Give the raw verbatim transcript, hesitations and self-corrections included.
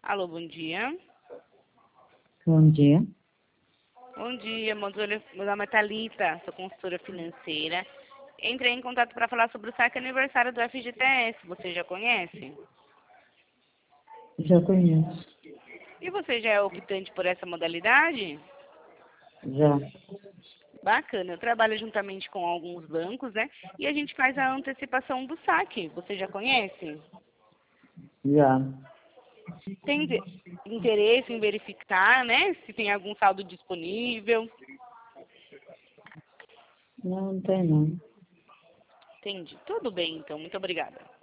Alô, bom dia. Bom dia. Bom dia, meu nome é Thalita, sou consultora financeira. Entrei em contato para falar sobre o saque aniversário do F G T S. Você já conhece? Já conheço. E você já é optante por essa modalidade? Já. Bacana, eu trabalho juntamente com alguns bancos, né? E a gente faz a antecipação do saque. Você já conhece? Já. Tem de- interesse em verificar, né? Se tem algum saldo disponível? Não, não tem não. Entendi. Tudo bem, então. Muito obrigada.